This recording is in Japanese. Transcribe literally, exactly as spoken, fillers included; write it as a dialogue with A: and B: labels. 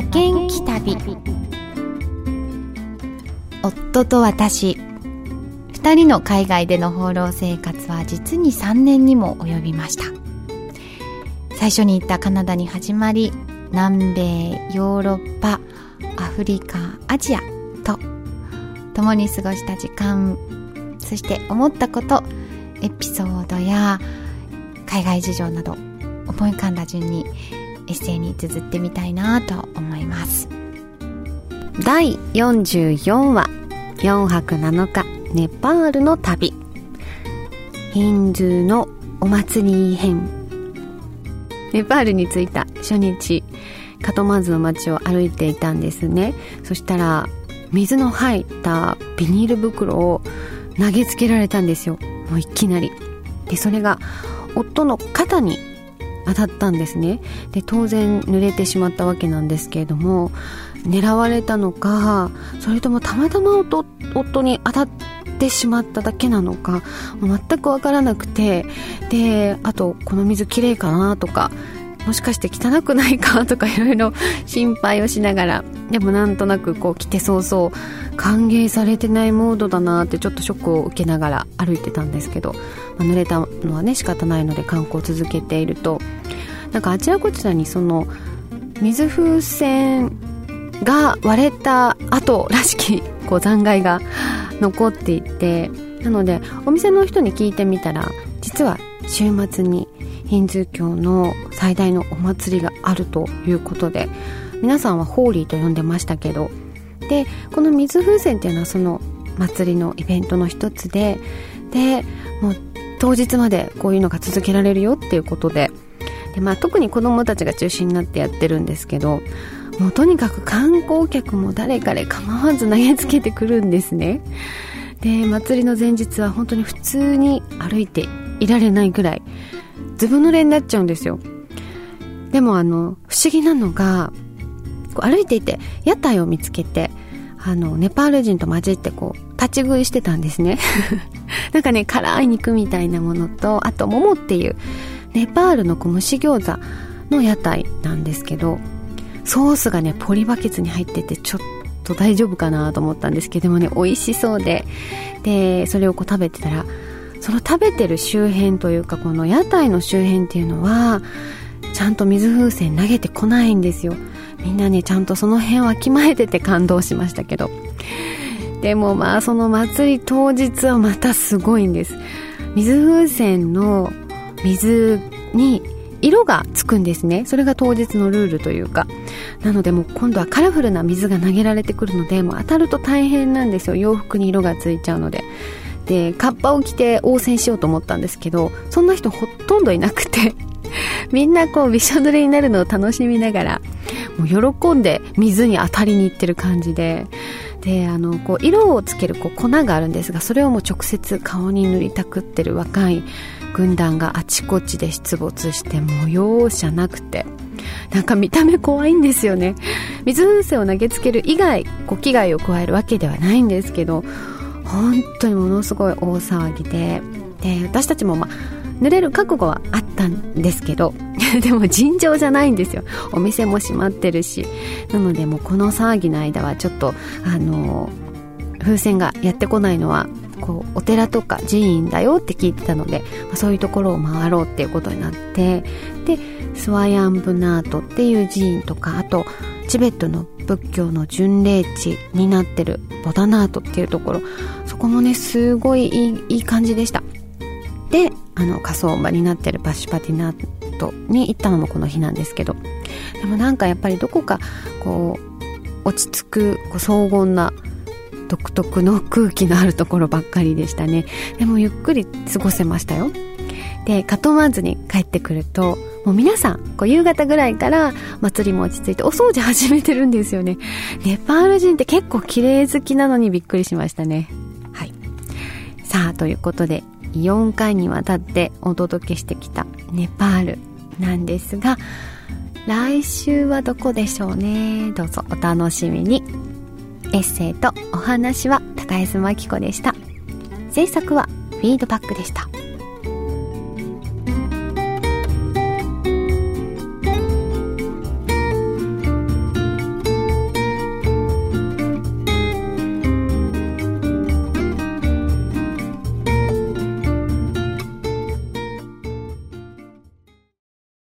A: 元気旅。夫と私、二人の海外での放浪生活は実にさんねんにも及びました。最初に行ったカナダに始まり、南米、ヨーロッパ、アフリカ、アジアと共に過ごした時間、そして思ったこと、エピソードや海外事情など思い浮かんだ順にエッセイに綴ってみたいなと思います。
B: だいよんじゅうよんわ、よんはくなのかネパールの旅、ヒンドゥーのお祭り編。ネパールに着いた初日、カトマンズの街を歩いていたんですね。そしたら水の入ったビニール袋を投げつけられたんですよ。もういきなりで、それが夫の肩に当たったんですね。で、当然濡れてしまったわけなんですけれども、狙われたのか、それともたまたま 夫, 夫に当たってしまっただけなのか、もう全くわからなくて、で、あとこの水きれいかなとか、もしかして汚くないかとかいろいろ心配をしながら、でもなんとなくこう来て早々歓迎されてないモードだなってちょっとショックを受けながら歩いてたんですけど、まあ、濡れたのはね仕方ないので観光を続けていると、なんかあちらこちらにその水風船が割れた後らしきこう残骸が残っていて、なのでお店の人に聞いてみたら、実は週末にヒンズー教の最大のお祭りがあるということで、皆さんはホーリーと呼んでましたけど、でこの水風船っていうのはその祭りのイベントの一つで、でもう当日までこういうのが続けられるよっていうことで、で、まあ、特に子どもたちが中心になってやってるんですけど、もうとにかく観光客も誰彼構わず投げつけてくるんですね。で、祭りの前日は本当に普通に歩いていられないぐらいずぶ濡れになっちゃうんですよ。でもあの不思議なのが、こう歩いていて屋台を見つけて、あのネパール人と混じってこう立ち食いしてたんですねなんかね、辛い肉みたいなものと、あとモモっていうネパールのこう蒸し餃子の屋台なんですけど、ソースがねポリバケツに入ってて、ちょっと大丈夫かなと思ったんですけどもね、美味しそうで、でそれをこう食べてたら、その食べてる周辺というか、この屋台の周辺っていうのはちゃんと水風船投げてこないんですよ。みんなねちゃんとその辺をわきまえてて感動しましたけど、でもまあその祭り当日はまたすごいんです。水風船の水に色がつくんですね。それが当日のルールというか、なのでもう今度はカラフルな水が投げられてくるので、もう当たると大変なんですよ。洋服に色がついちゃうので。で、カッパを着て応戦しようと思ったんですけど、そんな人ほとんどいなくてみんなこうびしょ濡れになるのを楽しみながら、もう喜んで水に当たりに行ってる感じで、であのこう色をつけるこう粉があるんですが、それをもう直接顔に塗りたくってる若い軍団があちこちで出没して、もう容赦なくて、なんか見た目怖いんですよね。水風船を投げつける以外こう危害を加えるわけではないんですけど、本当にものすごい大騒ぎで、で私たちもまあ濡れる覚悟はあったんですけどでも尋常じゃないんですよ。お店も閉まってるし、なのでもうこの騒ぎの間はちょっとあの風船がやってこないのはこうお寺とか寺院だよって聞いてたので、まあ、そういうところを回ろうっていうことになって、でスワヤンブナートっていう寺院とか、あとチベットの仏教の巡礼地になってるボダナートっていうところ、そこもねすごいいい、いい感じでした。で、あの火葬場になってるパシュパティナートに行ったのもこの日なんですけど、でもなんかやっぱりどこかこう落ち着くこう荘厳な独特の空気のあるところばっかりでしたね。でもゆっくり過ごせましたよ。でカトマンズに帰ってくると、もう皆さんこう夕方ぐらいから祭りも落ち着いてお掃除始めてるんですよね。ネパール人って結構綺麗好きなのにびっくりしましたね。はい。さあということでよんかいにわたってお届けしてきたネパールなんですが、来週はどこでしょうね。どうぞお楽しみに。エッセイとお話は高安真紀子でした。制作はフィードバックでした。